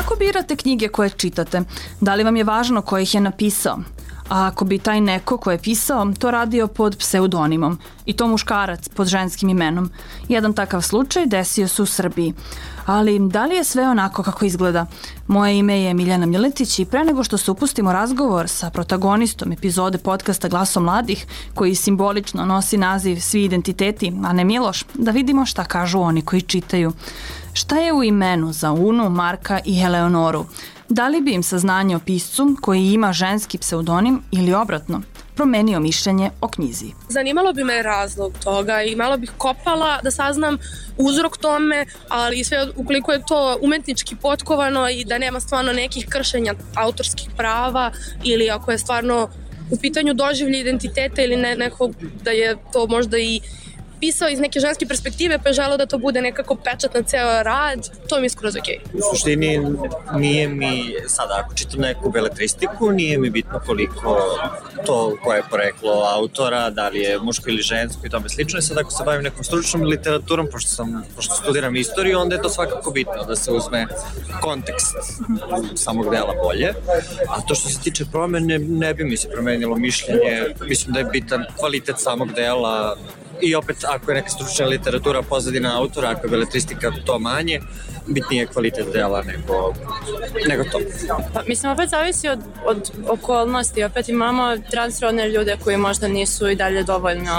Kako birate knjige koje čitate? Da li vam je važno ko ih je napisao? A ako bi taj neko ko je pisao to radio pod pseudonimom i to muškarac pod ženskim imenom? Jedan takav slučaj desio se u Srbiji. Ali da li je sve onako kako izgleda? Moje ime je Miljana Miletić i pre nego što se upustimo razgovor sa protagonistom epizode podcasta Glasom mladih, koji simbolično nosi naziv Svi identiteti, a ne Miloš, da vidimo šta kažu oni koji čitaju. Šta je u imenu za Unu, Marka i Eleonoru? Da li bi im saznanje o piscu koji ima ženski pseudonim ili obratno promenio mišljenje o knjizi? Zanimalo bi me razlog toga i malo bih kopala da saznam uzrok tome, ali sve ukoliko je to umetnički potkovano i da nema stvarno nekih kršenja autorskih prava ili ako je stvarno u pitanju doživlje identiteta ili nekog da je to možda i pisao iz neke ženske perspektive pa je želeo da to bude nekako pečat na ceo rad, to mi je skroz okej. U suštini nije mi, sada ako čitam neku beletristiku, nije mi bitno koliko to koje je poreklo autora, da li je muško ili žensko i tome slično. I sad ako se bavim nekom stručnom literaturom, pošto studiram istoriju, onda je to svakako bitno da se uzme kontekst samog dela bolje. A to što se tiče promene, ne bi mi se promenilo mišljenje. Mislim da je bitan kvalitet samog dela. I opet, ako je neka stručna literatura pozadina autora, ako je beletristika to manje, bitnije je kvalitet dela nego to. Pa, mislim, opet zavisi od okolnosti. Opet imamo transrodne ljude koji možda nisu i dalje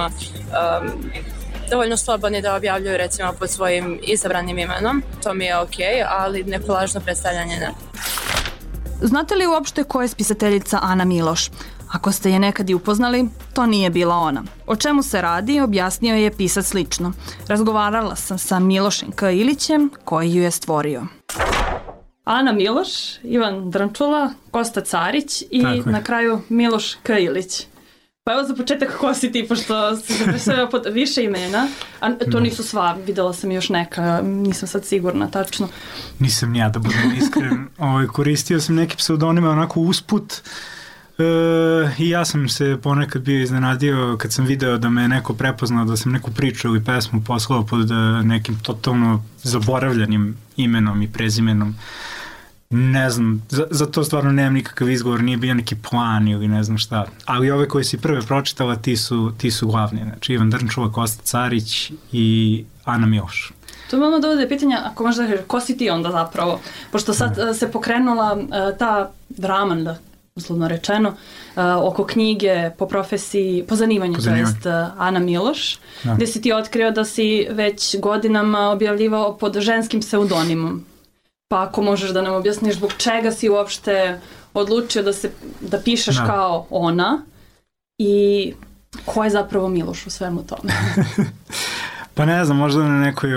dovoljno slobodni da objavljuju recimo pod svojim izabranim imenom. To mi je okej, ali neko lažno predstavljanje ne. Znate li uopšte ko je spisateljica Ana Miloš? Ako ste je nekad i upoznali, to nije bila ona. O čemu se radi, objasnio je pisac lično. Razgovarala sam sa Milošem K. Ilićem, koji ju je stvorio. Ana Miloš, Ivan Drnčula, Kosta Carić i na kraju Miloš K. Ilić. Pa evo za početak ko si ti, pošto se zapisao pod više imena, a to nisu sva, videla sam još neka, nisam sad sigurna tačno. Nisam ni ja, da budem iskren. Koristio sam neke pseudonime onako usput, i ja sam se ponekad bio iznenadio kad sam video da me neko prepoznao, da sam neku priču ili pesmu poslao pod nekim totalno zaboravljanim imenom i prezimenom. Ne znam, za to stvarno nemam nikakav izgovor, nije bio neki plan ili ne znam šta. Ali ove koje si prve pročitala, ti su glavni. Znači Ivan Drnčula, Kosta Carić i Ana Miloš. To mi ono dovode pitanja, ako možda da kažeš, ko si ti onda zapravo? Pošto sad se pokrenula ta draman, uslovno rečeno, oko knjige po profesiji, po zanimanju, to jest Ana Miloš, gde si ti otkrio da si već godinama objavljivao pod ženskim pseudonimom. Pa ako možeš da nam objasniš zbog čega si uopšte odlučio da pišeš kao ona i ko je zapravo Miloš u svemu tome? Pa ne znam, možda na nekoj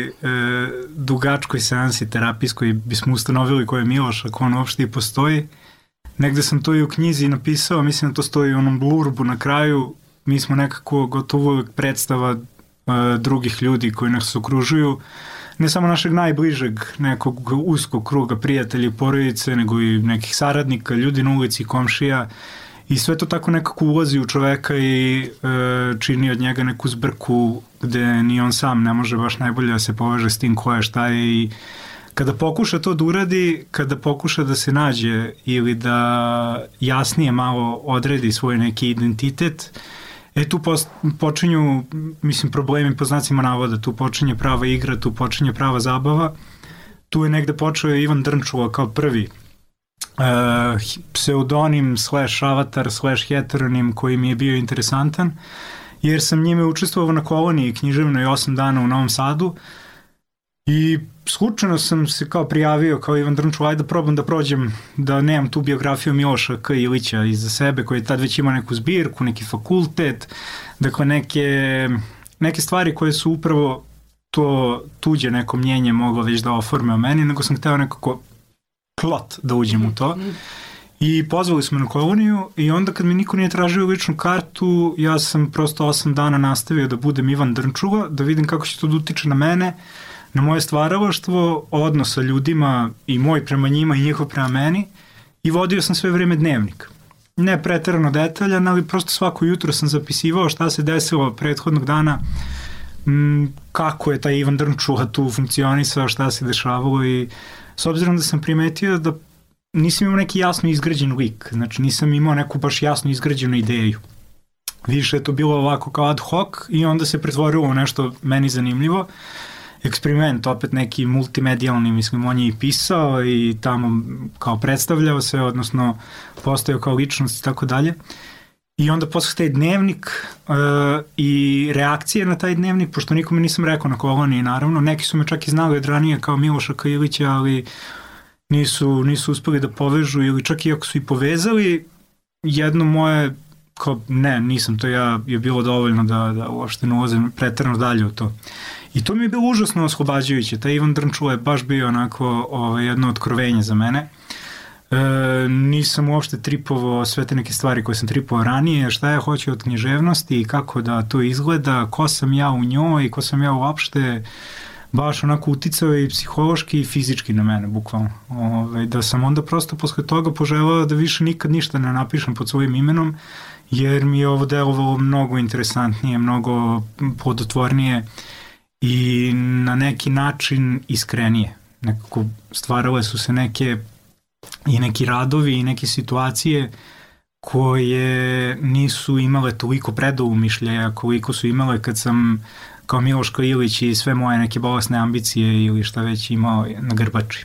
dugačkoj seansi terapijskoj bismo ustanovili ko je Miloš, ako on uopšte i postoji. Negde sam to i u knjizi napisao, mislim da to stoji u onom blurbu na kraju. Mi smo nekako gotovo uvijek predstava drugih ljudi koji nas okružuju. Ne samo našeg najbližeg nekog uskog kruga prijatelja i porodice, nego i nekih saradnika, ljudi na ulici, komšija. I sve to tako nekako ulazi u čoveka i čini od njega neku zbrku gde ni on sam ne može baš najbolje da se poveže s tim ko je šta je i kada pokuša to da uradi, kada pokuša da se nađe ili da jasnije malo odredi svoj neki identitet, tu počinju, mislim, problemi po znacima navoda, tu počinje prava igra, tu počinje prava zabava. Tu je negde počeo Ivan Drnčula kao prvi pseudonim / avatar / heteronim koji mi je bio interesantan, jer sam njime učestvovao na koloniji književnoj 8 dana u Novom Sadu i slučajno sam se kao prijavio kao Ivan Drnčula, ajde da probam da prođem, da nemam tu biografiju Miloša K. Ilića iza sebe, koji je tad već ima neku zbirku, neki fakultet, dakle neke stvari koje su upravo to tuđe neko mnjenje moglo već da oforme o meni, nego sam hteo nekako klot da uđem u to. I pozvali smo na koloniju i onda kad mi niko nije tražio ličnu kartu, ja sam prosto 8 dana nastavio da budem Ivan Drnčula, da vidim kako će to da utiče na mene, na moje stvaralaštvo, odnos sa ljudima i moj prema njima i njihov prema meni, i vodio sam sve vreme dnevnik. Ne preterano detaljan, ali prosto svako jutro sam zapisivao šta se desilo prethodnog dana, kako je taj Ivan Drnčula tu funkcionisao, šta se dešavalo, i s obzirom da sam primetio da nisam imao neki jasno izgrađen lik, znači nisam imao neku baš jasno izgrađenu ideju. Više je to bilo ovako kao ad hoc i onda se pretvorilo u nešto meni zanimljivo. Eksperiment, opet neki multimedijalni, mislim, on je i pisao i tamo kao predstavljao se, odnosno postojao kao ličnost i tako dalje. I onda posle taj dnevnik i reakcije na taj dnevnik, pošto nikome nisam rekao na koloniji, naravno, neki su me čak i znali od ranije kao Miloša Kailića, ali nisu uspeli da povežu ili čak i ako su i povezali, jedno moje, kao ne, nisam to ja, je bilo dovoljno da uopšte ne ulazim preterano dalje u to. I to mi je bilo užasno oslobađajuće. Taj Ivan Drnčula je baš bio onako jedno otkrovenje za mene. Nisam uopšte tripovao sve te neke stvari koje sam tripovao ranije, šta ja hoću od književnosti i kako da to izgleda, ko sam ja u njoj, ko sam ja uopšte, baš onako uticao i psihološki i fizički na mene, bukvalno. Da sam onda prosto posle toga poželao da više nikad ništa ne napišem pod svojim imenom, jer mi je ovo delovalo mnogo interesantnije, mnogo plodotvornije i na neki način iskrenije. Nekako stvarale su se neki radovi i neke situacije koje nisu imale toliko predoumišljaja koliko su imale kad sam kao Miloš Kailić i sve moje neke bolesne ambicije ili šta već imao na grbači.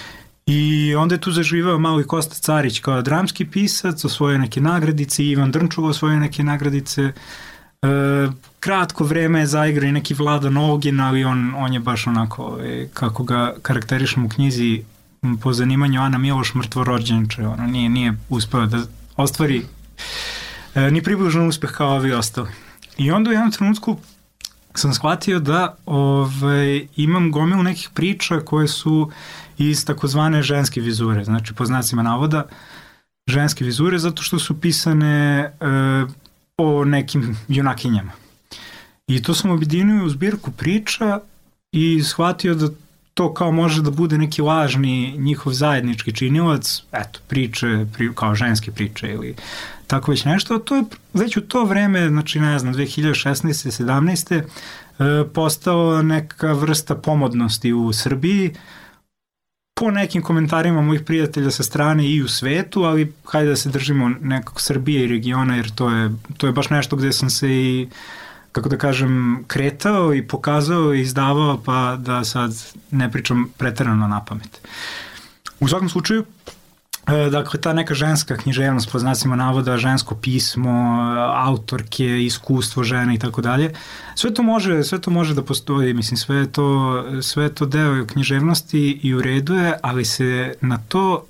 I onda je tu zaživao malo i Kosta Carić kao dramski pisac, osvojio neke nagradice, Ivan Drnčula osvojio neke nagradice. Kratko vreme je zaigrao i neki Vladan Olgin, ali on je baš onako, kako ga karakterišem u knjizi po zanimanju Ana Miloš, mrtvorođenče, nije uspeo da ostvari ni približno uspeh kao ovi ostali. I onda u jednom trenutku sam shvatio da imam gomilu nekih priča koje su iz takozvane ženske vizure, znači po znacima navoda ženske vizure, zato što su pisane o nekim junakinjama. I to sam objedinio u zbirku priča i shvatio da to kao može da bude neki lažni njihov zajednički činilac, eto, priče, kao ženske priče ili tako već nešto. To je već u to vreme, znači ne znam, 2016. 17. Postao neka vrsta pomodnosti u Srbiji, po nekim komentarima mojih prijatelja sa strane i u svetu, ali hajde da se držimo nekog Srbije i regiona, jer to je baš nešto gde sam se i, kako da kažem, kretao i pokazao i izdavao, pa da sad ne pričam preterano na pamet. U svakom slučaju, dakle, ta neka ženska književnost, po znacima navoda, žensko pismo, autorke, iskustvo žene i tako dalje, sve to može da postoji, mislim, sve je to deo književnosti i u redu je, ali se na to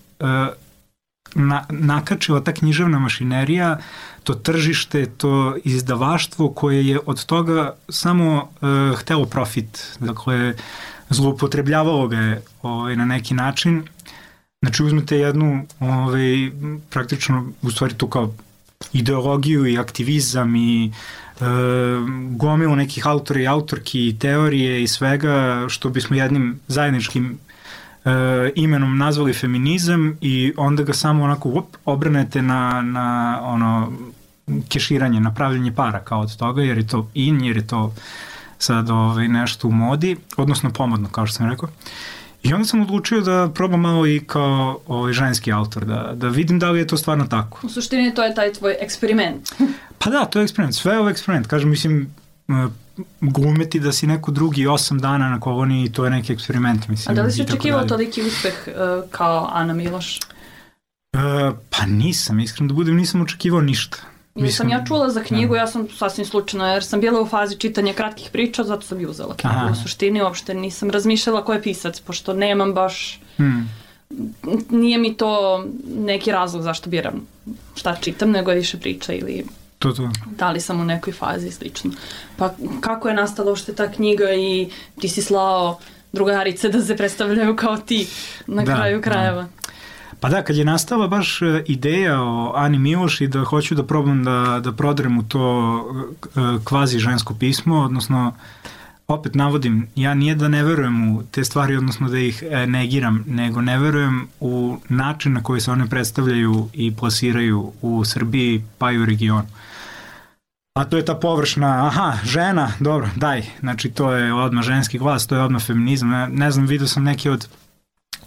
nakačila ta književna mašinerija, to tržište, to izdavaštvo koje je od toga samo htelo profit, dakle, zloupotrebljavalo ga je na neki način. Znači, uzmete jednu, praktično, u stvari tu kao ideologiju i aktivizam i gomilu nekih autora i autorki i teorije i svega što bismo jednim zajedničkim imenom nazvali feminizam i onda ga samo onako obranete na ono keširanje, na pravljenje para kao od toga, jer je to jer je to sad nešto u modi, odnosno pomodno, kao što sam rekao. I onda sam odlučio da probam malo i kao ženski autor, da vidim da li je to stvarno tako. U suštini to je taj tvoj eksperiment. Pa da, to je eksperiment, sve je ovo eksperiment. Kažem, mislim, glumeti da si neko drugi 8 dana na koloniji, to je neki eksperiment, mislim. A da li si očekivao toliki uspeh kao Ana Miloš? Pa nisam, iskreno da budem, nisam očekivao ništa. Sam ja čula za knjigu, ja sam sasvim slučajno, jer sam bila u fazi čitanja kratkih priča, zato sam i uzela knjigu. U suštini uopšte nisam razmišljala ko je pisac, pošto nemam baš... Nije mi to neki razlog zašto biram šta čitam, nego je više priča ili... Da li sam u nekoj fazi i slično. Pa kako je nastala uopšte ta knjiga i ti si slao drugarice da se predstavljaju kao ti na kraju krajeva? Pa da, kad je nastala baš ideja o Ani Miloš i da hoću da probam da prodrem u to kvazi žensko pismo, odnosno, opet navodim, ja nije da ne verujem u te stvari, odnosno da ih negiram, nego ne verujem u način na koji se one predstavljaju i plasiraju u Srbiji, pa i u regionu. A to je ta površna, žena, dobro, daj, znači to je odmah ženski glas, to je odmah feminizam. Ne znam, vidio sam neke od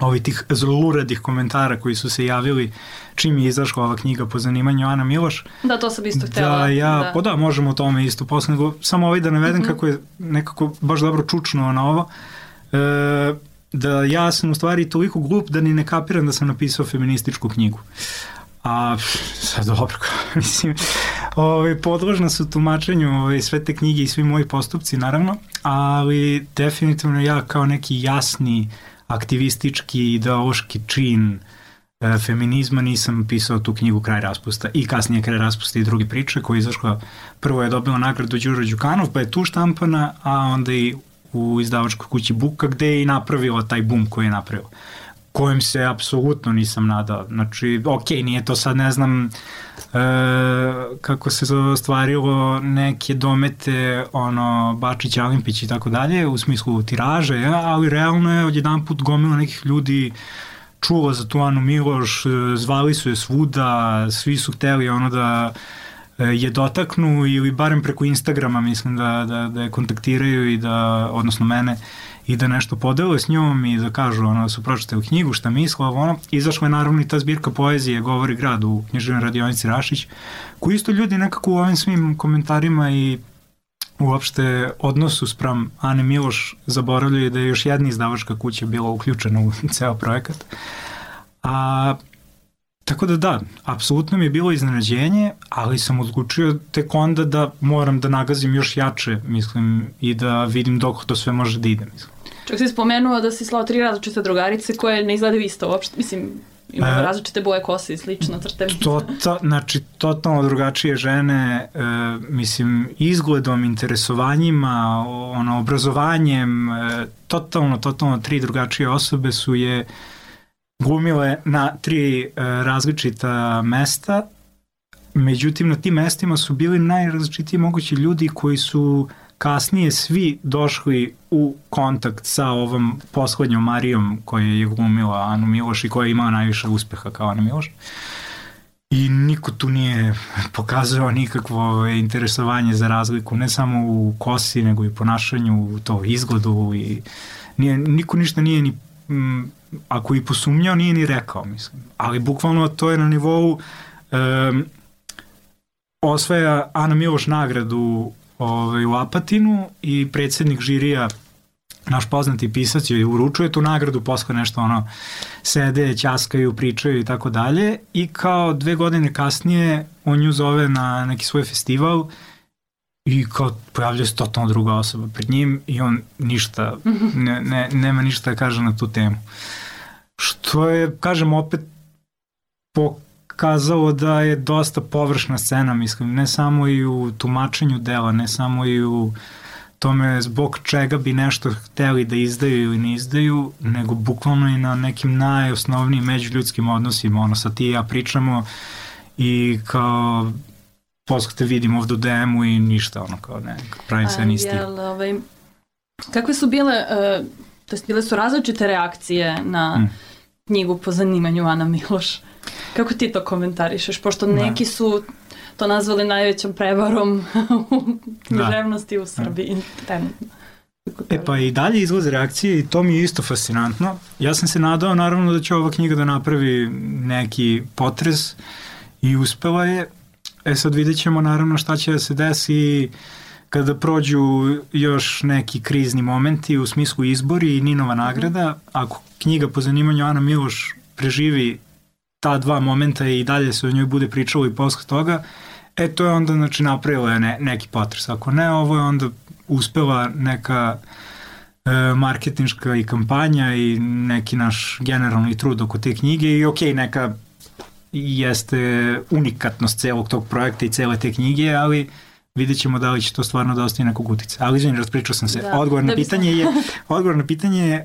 tih zluradih komentara koji su se javili čim je izašla ova knjiga po zanimanju Ana Miloš. Da, to sam isto htjela. Da, možemo o tome isto posle, nego samo da navedem kako je nekako baš dobro čučnuo na ovo. Da ja sam u stvari toliko glup da ni ne kapiram da sam napisao feminističku knjigu. A sad dobro, mislim, podložna su tumačenju sve te knjige i svi moji postupci, naravno, ali definitivno ja kao neki jasni aktivistički, ideološki čin feminizma nisam pisao tu knjigu Kraj raspusta i kasnije Kraj raspusta i druge priče koja je izašla, prvo je dobila nagradu Đuro Đukanov, pa je tu štampana, a onda i u izdavačkoj kući Buka gde je i napravila taj bum koji je napravila, kojem se apsolutno nisam nadao. Znači, nije to sad, ne znam kako se ostvarilo neke domete, Bačić, Alimpić i tako dalje, u smislu tiraže, ali realno je odjedanput gomila nekih ljudi čulo za tu Anu Miloš, zvali su je svuda, svi su hteli da je dotaknu ili barem preko Instagrama, mislim da je kontaktiraju i da, odnosno mene, i da nešto podele s njom i da kažu da su pročitali knjigu, šta misle, izašla je naravno i ta zbirka poezije Govori grad u književnoj radionici Rašić, koji isto ljudi nekako u ovim svim komentarima i uopšte odnosu sprem Ane Miloš zaboravljaju da je još jedna izdavačka kuća bila uključena u ceo projekat. Tako da, apsolutno mi je bilo iznenađenje, ali sam odlučio tek onda da moram da nagazim još jače, mislim, i da vidim dok to sve može da ide, mislim. Čak si spomenuo da si slao 3 različite drugarice koje ne izgledaju isto uopšte, mislim, imaju različite boje kose i slično crte. Znači, totalno drugačije žene, mislim, izgledom, interesovanjima, obrazovanjem, totalno 3 drugačije osobe su je glumile na 3 različita mesta, međutim na tim mestima su bili najrazličitiji mogući ljudi koji su kasnije svi došli u kontakt sa ovom poslednjom Marijom koja je glumila Anu Miloš i koja je imala najviše uspeha kao Ana Miloš. I niko tu nije pokazao nikakvo interesovanje za razliku, ne samo u kosi, nego i ponašanju, u to izgledu i niko ništa nije ni ako i posumnjao, nije ni rekao, mislim. Ali bukvalno to je na nivou osvaja Ana Miloš nagradu u Apatinu i predsjednik žirija, naš poznati pisac, joj uručuje tu nagradu, posle nešto sede, ćaskaju, pričaju i tako dalje, i kao 2 godine kasnije on nju zove na neki svoj festival i kao pojavljuje se totalno druga osoba pred njim i on ništa, nema ništa da kaže na tu temu. Što je, kažem, opet pokazalo da je dosta površna scena, mislim, ne samo i u tumačenju dela, ne samo i u tome zbog čega bi nešto hteli da izdaju ili ne izdaju, nego bukvalno i na nekim najosnovnijim međuljudskim odnosima, sad ti i ja pričamo i kao posle te vidim ovdje u DM-u i ništa, kao ne, pravim se nisti. Kakve su bile, to jest bile su različite reakcije na knjigu po zanimanju Ana Miloš? Kako ti to komentarišeš? Pošto neki su to nazvali najvećom prevarom u književnosti u Srbiji. Pa i dalje izlaze reakcije i to mi je isto fascinantno. Ja sam se nadao naravno da će ova knjiga da napravi neki potres i uspela je. Sad vidjet ćemo naravno šta će da se desi kada prođu još neki krizni momenti u smislu izbori i Ninova nagrada. Ako knjiga po zanimanju Ana Miloš preživi ta 2 momenta i dalje se o njoj bude pričalo i posle toga, to je onda napravila neki potres. Ako ne, ovo je onda uspela neka marketinška i kampanja i neki naš generalni trud oko te knjige i neka jeste unikatnost celog tog projekta i cele te knjige, ali vidjet ćemo da li će to stvarno da ostaje nekog utica. Ali izvini, raspričao sam se. Odgovor na pitanje je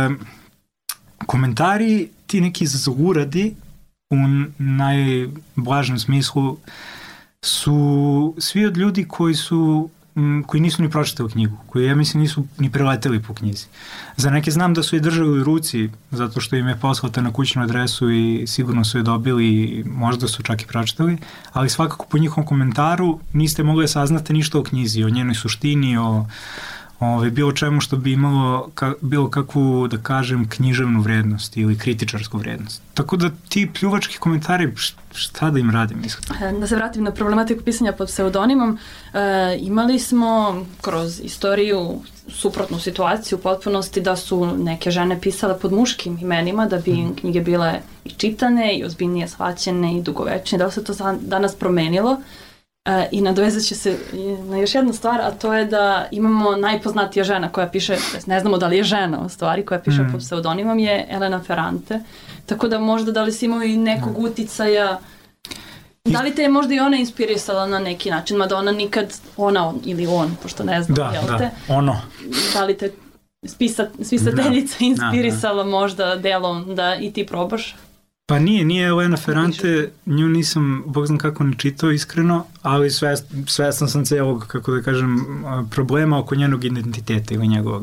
komentari, ti neki zluradi u najblažem smislu su svi od ljudi koji nisu ni pročitali knjigu, koji ja mislim nisu ni preleteli po knjizi. Za neke znam da su je držali u ruci zato što im je poslata na kućnu adresu i sigurno su je dobili i možda su čak i pročitali, ali svakako po njihovom komentaru niste mogli da saznate ništa o knjizi, o njenoj suštini, bilo čemu što bi imalo bilo kakvu, da kažem, književnu vrednost ili kritičarsku vrednost. Tako da ti pljuvački komentari, šta da im radim? Da se vratim na problematiku pisanja pod pseudonimom, imali smo kroz istoriju suprotnu situaciju u potpunosti da su neke žene pisale pod muškim imenima da bi knjige bile i čitane i ozbiljnije shvaćene i dugovečne. Da li se to danas promenilo? I nadovezat će se na još jednu stvar, a to je da imamo najpoznatija žena koja piše, ne znamo da li je žena u stvari, koja piše pod pseudonimom, je Elena Ferrante. Tako da možda da li si imao i nekog uticaja, da li te je možda i ona inspirisala na neki način, mada ona nikad, ona ili on, pošto ne znam, jel te? Ono. Da li te spisateljica inspirisala možda delom da i ti probaš? Pa nije Elena Ferrante, nju nisam, bog znam kako ne čitao iskreno, ali svestan sam celog, kako da kažem, problema oko njenog identiteta ili njegovog.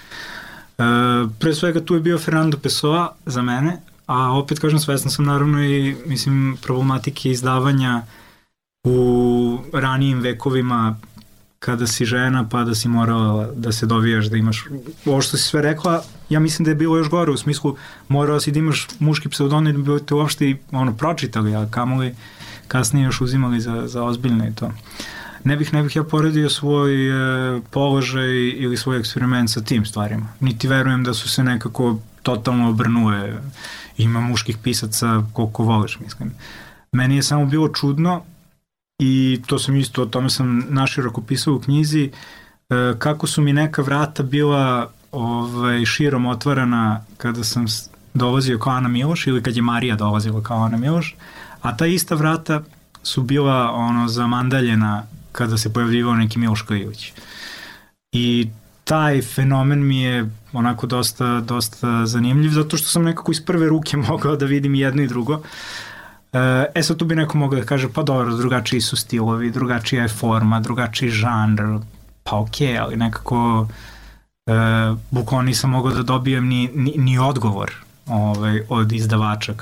Pre svega tu je bio Fernando Pessoa za mene, a opet kažem svestan sam naravno i mislim problematike izdavanja u ranijim vekovima kada si žena pa da si morala da se dovijaš, da imaš, ovo što si sve rekla, ja mislim da je bilo još gore, u smislu morala si da imaš muški pseudonim da bi te uopšte i pročitali, a kamoli kasnije još uzimali za ozbiljno i to. Ne bih ja poredio svoj položaj ili svoj eksperiment sa tim stvarima. Niti verujem da su se nekako totalno obrnule. Ima muških pisaca koliko voliš, mislim. Meni je samo bilo čudno i to sam isto, o tome sam naširoko pisao u knjizi, kako su mi neka vrata bila širom otvarana kada sam dolazio kao Ana Miloš ili kad je Marija dolazila kao Ana Miloš, a ta ista vrata su bila zamandaljena kada se pojavljivao neki Miloš Krljević. I taj fenomen mi je onako dosta zanimljiv, zato što sam nekako iz prve ruke mogao da vidim jedno i drugo. Sad tu bi neko mogao da kaže, pa dobro, drugačiji su stilovi, drugačija je forma, drugačiji žanr, pa okej, ali nekako bukvalno nisam mogao da dobijem ni odgovor od izdavača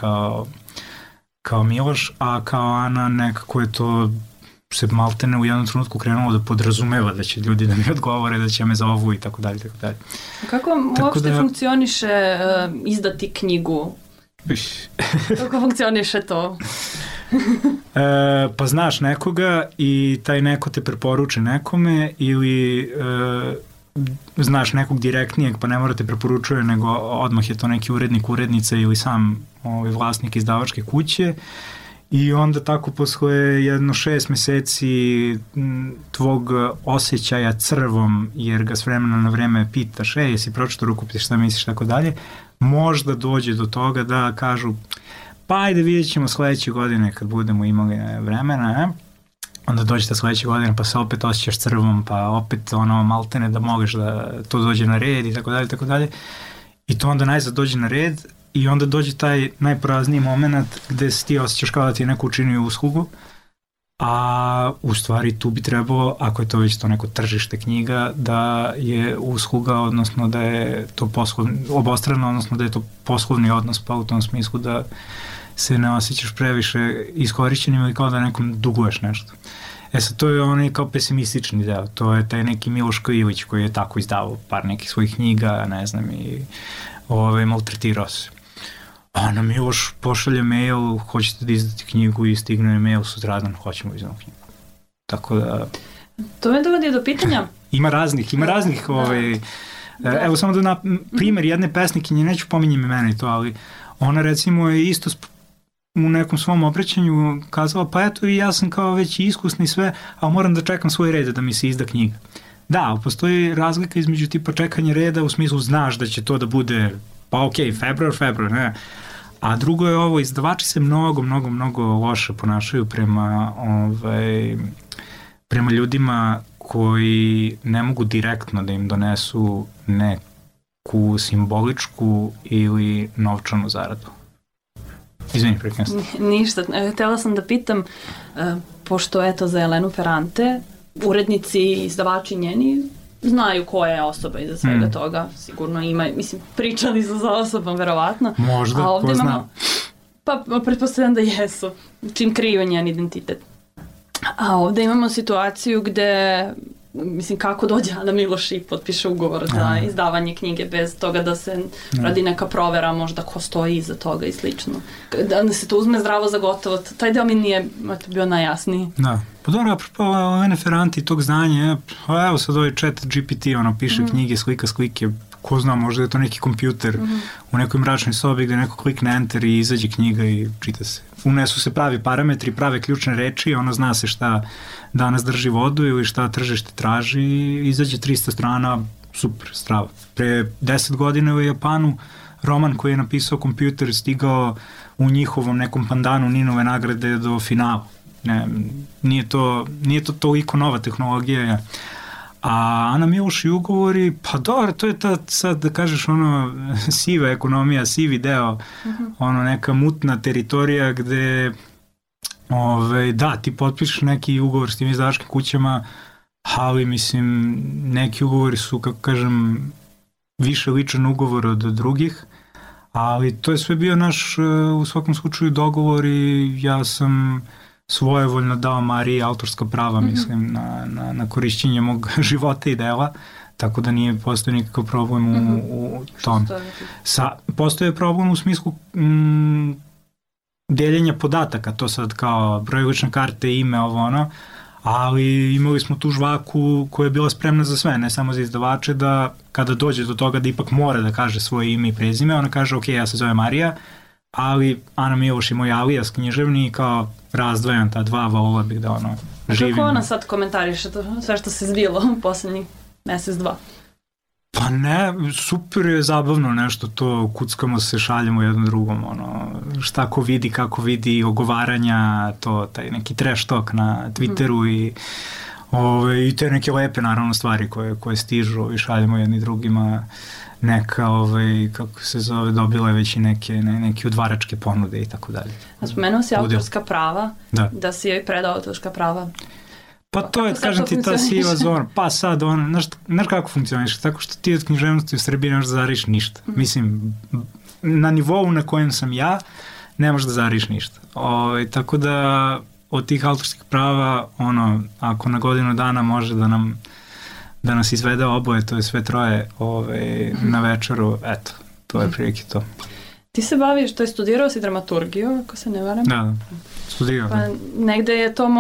kao Miloš, a kao Ana nekako je to se maltene u jednom trenutku krenulo da podrazumeva da će ljudi da mi odgovore, da će me zovu i tako dalje. Kako uopšte funkcioniše izdati knjigu? Kako funkcioniše to? Pa znaš nekoga i taj neko te preporuče nekome ili znaš nekog direktnijeg pa ne mora te preporučuje nego odmah je to neki urednik, urednica ili sam vlasnik izdavačke kuće i onda tako posle jedno 6 meseci tvog osjećaja crvom jer ga s vremena na vreme pitaš jesi pročitao rukopis, šta misliš, tako dalje, možda dođe do toga da kažu pa ajde vidjet ćemo sledeće godine kad budemo imali vremena, onda dođete sledeće godine pa se opet osjećaš crvom pa opet maltene da možeš da to dođe na red i tako dalje i to onda najzad dođe na red i onda dođe taj najporazniji moment gde se ti osjećaš kao da ti je neko učinio uslugu, a u stvari tu bi trebalo, ako je to već to neko tržište knjiga, da je usluga, odnosno da je to obostrano, odnosno da je to poslovni odnos, pa u tom smislu da se ne osjećaš previše iskorišćenim ili kao da nekom duguješ nešto. Sad, to je onaj kao pesimistični deo, to je taj neki Miloš Krljević koji je tako izdavao par nekih svojih knjiga, ne znam, i maltretirao se. Ana Miloš pošalje mail, hoćete da izdati knjigu i stigne mail sutradan, hoćemo izdati knjigu. Tako da... To me dovodi do pitanja. Ima raznih. Evo samo da primjer jedne pesnikinje, neću pominjem imena i to, ali ona recimo je isto u nekom svom obraćanju kazala, pa eto i ja sam kao već iskusni sve, ali moram da čekam svoj red da mi se izda knjiga. Da, ali postoji razlika između tipa čekanja reda u smislu znaš da će to da bude pa okej, februar, ne. A drugo je ovo, izdavači se mnogo loše ponašaju prema ljudima koji ne mogu direktno da im donesu neku simboličku ili novčanu zaradu. Izvini, prekrenstvo. Ništa. Htela sam da pitam, pošto eto za Elenu Ferrante, urednici i izdavači njeni znaju koja je osoba iza svega toga. Sigurno ima, mislim, pričali su za osobom, verovatno. Možda, ko zna. Pa, pretpostavljam da jesu, čim kriju njen identitet. A ovde imamo situaciju gde mislim, kako dođe Ana Miloš i potpiše ugovor za izdavanje knjige bez toga da se radi neka provera možda ko stoji iza toga i slično. Da se to uzme zdravo za gotovo, taj deo mi nije bio najjasniji. Da, pa dobro, apropo referanti tog znanja, evo sad ovaj chat GPT, piše knjige, slike, ko zna, možda je to neki kompjuter u nekoj mračnoj sobi gde neko klikne enter i izađe knjiga i čita se. Unesu se pravi parametri, prave ključne reči, zna se šta danas drži vodu ili šta tržište traži i izađe 300 strana, super, strava. Pre 10 godina u Japanu roman koji je napisao kompjuter stigao u njihovom nekom pandanu Ninove nagrade do finala. Nije to toliko nova tehnologija. A Ana Miloš i ugovori, pa dobro, to je ta, sad da kažeš, siva ekonomija, sivi deo, neka mutna teritorija gde, da, ti potpišeš neki ugovor s tim izdavačkim kućama, ali, mislim, neki ugovori su, kako kažem, više ličan ugovor od drugih, ali to je sve bio naš, u svakom slučaju, dogovor i ja sam svojevoljno dao Mariji autorska prava, mislim, na korišćenje mog života i dela, tako da nije postoji nikakav problem u tom. Postoje problem u smislu deljenja podataka, to sad kao broj lične karte, ime, ali imali smo tu žvaku koja je bila spremna za sve, ne samo za izdavače, da kada dođe do toga da ipak mora da kaže svoje ime i prezime, ona kaže, ok, ja se zove Marija, ali Ana Miloš je moj alijas književni i kao razdvajam ta dva, volila bih da živim. Kako ona sad komentariše to, sve što se zbilo u poslednjih mesec, dva? Pa ne, super je zabavno nešto to, kuckamo se, šaljemo jednom drugom, šta ko vidi, kako vidi, ogovaranja, to, taj neki trash talk na Twitteru i te neke lepe, naravno, stvari koje stižu i šaljemo jedni drugima. Neka, kako se zove, dobila je već i neke udvaračke ponude i tako dalje. A spomenuo si autorska prava, da si joj predao autorska prava. Pa to je, kažem ti, ta siva zona. Pa sad, znaš kako funkcioniš? Tako što ti od književnosti u Srbiji ne možeš da zariš ništa. Mislim, na nivou na kojem sam ja, ne možeš da zariš ništa. Tako da, od tih autorskih prava, ako na godinu dana može da nas izvede oboje, to je sve troje na večeru, eto, to je prilike to. Ti se baviš, to je studirao si dramaturgiju, ako se ne varam? Da, studirao. Pa negde je to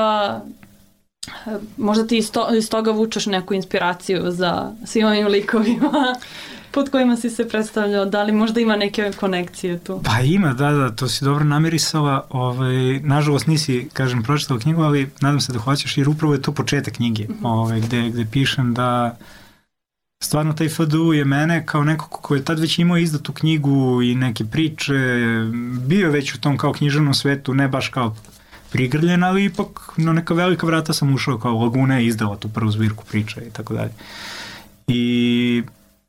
možda ti iz toga vučeš neku inspiraciju za svim ovim likovima pod kojima si se predstavljao, da li možda ima neke konekcije tu? Pa ima, da, to si dobro namirisala, nažalost nisi, kažem, pročitala knjigu, ali nadam se da hoćeš, jer upravo je to početak knjige, gde pišem da stvarno taj FDU je mene kao neko ko je tad već imao izdatu knjigu i neke priče, bio već u tom kao književnom svetu, ne baš kao prigrljen, ali ipak na neka velika vrata sam ušao, kao Laguna je izdala tu prvu zbirku priča i tako dalje. I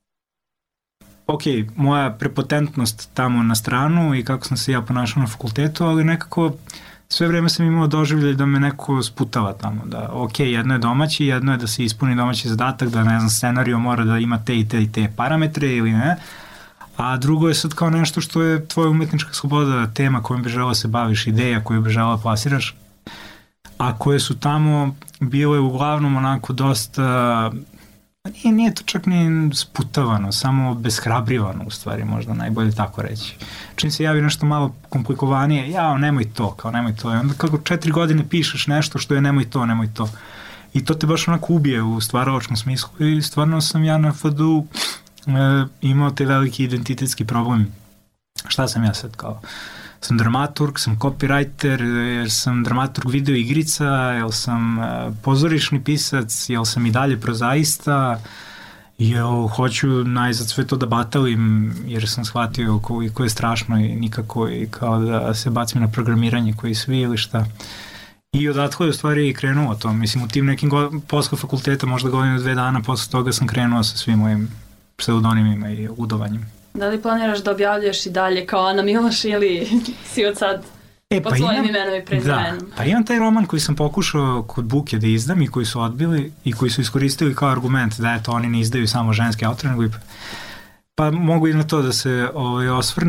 ok, moja prepotentnost tamo na stranu i kako sam se ja ponašao na fakultetu, ali nekako sve vreme sam imao doživljaj da me neko sputava tamo, da ok, jedno je domaći, jedno je da se ispuni domaći zadatak, da ne znam, scenario mora da ima te i te i te parametre ili ne, a drugo je sad kao nešto što je tvoja umetnička sloboda, tema kojom bi želao se baviš, ideja koju bi želao plasiraš, a koje su tamo bile uglavnom onako dosta, nije to čak ni sputavano, samo beshrabrivano u stvari, možda najbolje tako reći. Čim se javi nešto malo komplikovanije, nemoj to. I onda kako 4 godine pišeš nešto što je nemoj to. I to te baš onako ubije u stvaralačkom smislu i stvarno sam ja na FDU imao te veliki identitetski problem. Šta sam ja sad kao? Sam dramaturg, sam copywriter, jer sam dramaturg video igrica, jer sam pozorišni pisac, jer sam i dalje prozaista, jer hoću najzad sve to da batalim, jer sam shvatio koliko je strašno i nikako i kao da se bacim na programiranje koji svi ili šta. I odatle je u stvari krenuo to. Mislim, u tim nekim posle fakulteta, možda godinu 2 dana posle toga sam krenuo sa svim mojim pseudonimima i ludovanjem. Da li planiraš da objavljuješ i dalje kao Ana Miloš ili si od sad pod svojim imenom i prezimenom? Da, pa imam taj roman koji sam pokušao kod Buke da izdam i koji su odbili i koji su iskoristili kao argument da eto oni ne izdaju samo ženske autore, nego pa mogu i na to da se osvrnem.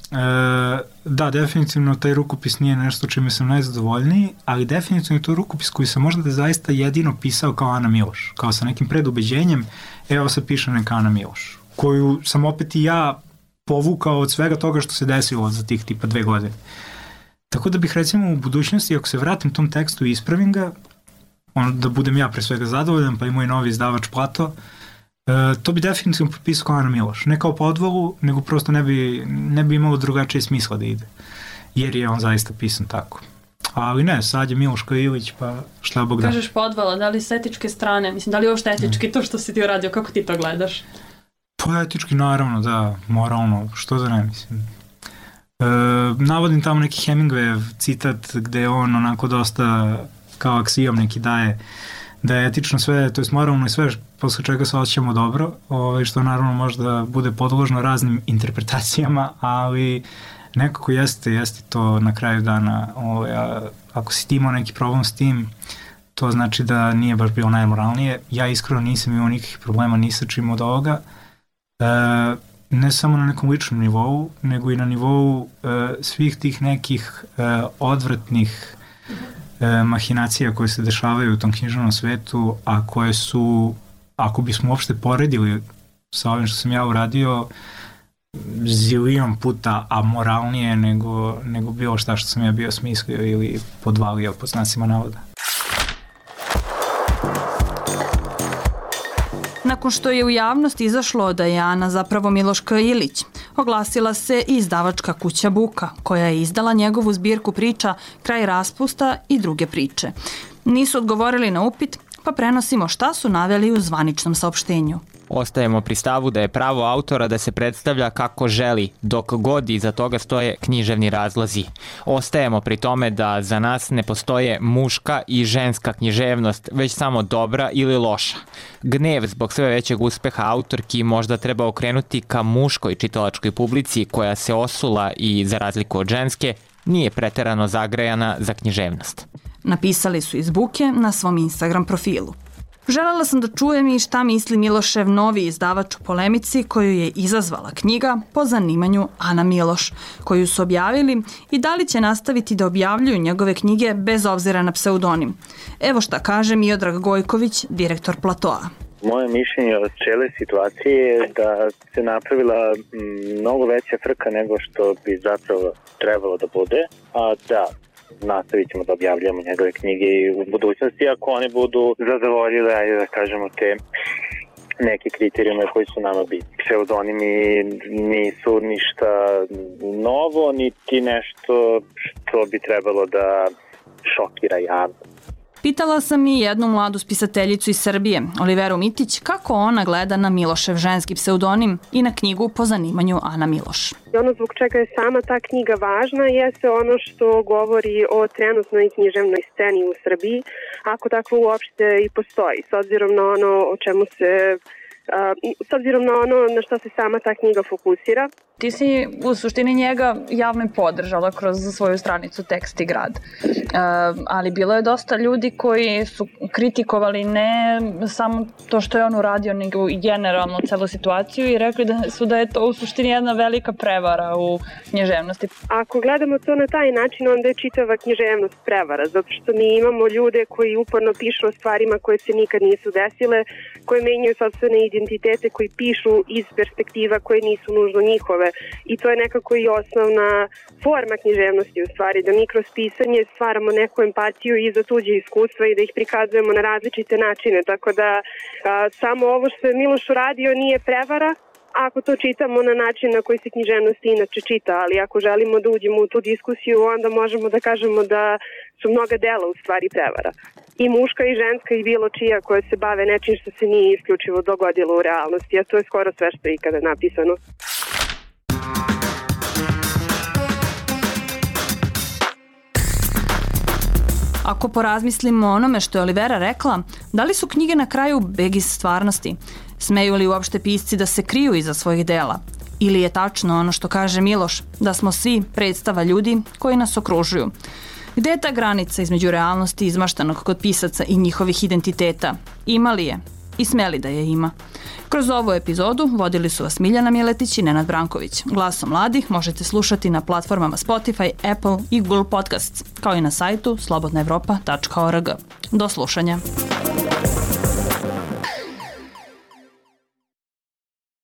Da, definitivno taj rukopis nije nešto čime sam najzadovoljniji, ali definitivno je to rukopis koji sam možda zaista jedino pisao kao Ana Miloš, kao sa nekim predubeđenjem, evo sad pišem neka Ana Miloš, koju sam opet i ja povukao od svega toga što se desilo za tih tipa 2 godine. Tako da bih recimo u budućnosti, ako se vratim tom tekstu i ispravim ga, da budem ja pre svega zadovoljan, pa i moj novi izdavač Plato, to bi definitivno propisao kao Ana Miloš. Ne kao podvalu, nego prosto ne bi imalo drugačije smisla da ide. Jer je on zaista pisan tako. Ali ne, sad je Miloško Ilić, pa šta Bog da. Kažeš podvala, da li s etičke strane? Mislim, da li uopšte etički to što si ti uradio? Kako ti to gledaš? Pa etički naravno, da, moralno, što da ne mislim. Navodim tamo neki Hemingwayev citat gde on onako dosta kao aksijom neki daje da je etično sve, to je moralno i sve posle čega se osjećamo dobro, što naravno možda bude podložno raznim interpretacijama, ali nekako jeste to na kraju dana, ako si ti imao neki problem s tim, to znači da nije baš bilo najmoralnije. Ja iskreno nisam imao nikakvih problema ni sa čim od ovoga, ne samo na nekom ličnom nivou, nego i na nivou svih tih nekih odvratnih mahinacija koje se dešavaju u tom književnom svetu, a koje su, ako bismo uopšte poredili sa ovim što sam ja uradio, zilion puta amoralnije nego bilo šta što sam ja bio smislio ili podvalio po znacima navoda. Nakon što je u javnosti izašlo da je Ana zapravo Miloško Ilić, oglasila se i izdavačka kuća Buka, koja je izdala njegovu zbirku priča Kraj raspusta i druge priče. Nisu odgovorili na upit, pa prenosimo šta su naveli u zvaničnom saopštenju. Ostajemo pri stavu da je pravo autora da se predstavlja kako želi, dok god iza toga stoje književni razlozi. Ostajemo pri tome da za nas ne postoje muška i ženska književnost, već samo dobra ili loša. Gnev zbog sve većeg uspeha autorki možda treba okrenuti ka muškoj čitalačkoj publici koja se osula i, za razliku od ženske, nije preterano zagrejana za književnost. Napisali su iz Buke na svom Instagram profilu. Želela sam da čujem i šta misli Milošev novi izdavač u polemici koju je izazvala knjiga po zanimanju Ana Miloš, koju su objavili, i da li će nastaviti da objavljuju njegove knjige bez obzira na pseudonim. Evo šta kaže Miodrag Gojković, direktor Platoa. Moje mišljenje od cijele situacije je da se napravila mnogo veća frka nego što bi zapravo trebalo da bude, a da nastavit ćemo da objavljamo njegove knjige i u budućnosti ako oni budu zadovoljile, ajde da kažemo, te neke kriterijume koji su nama bitni. Pseudonimi nisu ništa novo, niti nešto što bi trebalo da šokira javnost. Pitala sam i jednu mladu spisateljicu iz Srbije, Oliveru Mitić, kako ona gleda na Milošev ženski pseudonim i na knjigu po zanimanju Ana Miloš. Ono zbog čega je sama ta knjiga važna jeste ono što govori o trenutnoj književnoj sceni u Srbiji, ako takvo uopšte i postoji, s obzirom na ono o čemu se s obzirom na ono na što se sama ta knjiga fokusira. Ti si u suštini njega javno i podržala kroz svoju stranicu Tekst i grad. Ali bilo je dosta ljudi koji su kritikovali ne samo to što je on uradio, nego i generalno celu situaciju i rekli da je to u suštini jedna velika prevara u književnosti. Ako gledamo to na taj način, onda je čitava književnost prevara, zato što mi imamo ljude koji uporno pišu o stvarima koje se nikad nisu desile, koje menjaju sopstvene identitete, koji pišu iz perspektiva koje nisu nužno njihove. I to je nekako i osnovna forma književnosti u stvari, da mi kroz pisanje stvaramo neku empatiju i za tuđe iskustva i da ih prikazujemo na različite načine, tako da samo ovo što je Miloš uradio nije prevara, ako to čitamo na način na koji se književnost inače čita, ali ako želimo da uđemo u tu diskusiju, onda možemo da kažemo da su mnoga dela u stvari prevara. I muška i ženska i bilo čija koje se bave nečim što se nije isključivo dogodilo u realnosti, a to je skoro sve što je ikada napisano. Ako porazmislimo o onome što je Olivera rekla, da li su knjige na kraju beg iz stvarnosti? Smeju li uopšte pisci da se kriju iza svojih dela? Ili je tačno ono što kaže Miloš, da smo svi predstava ljudi koji nas okružuju? Gde je ta granica između realnosti izmaštanog kod pisaca i njihovih identiteta? Ima li je? i smeli da je ima. Kroz ovu epizodu vodili su vas Miljana Mjeletić i Nenad Branković. Glaso mladih možete slušati na platformama Spotify, Apple i Google Podcasts, kao i na sajtu slobodnaevropa.org. Do slušanja.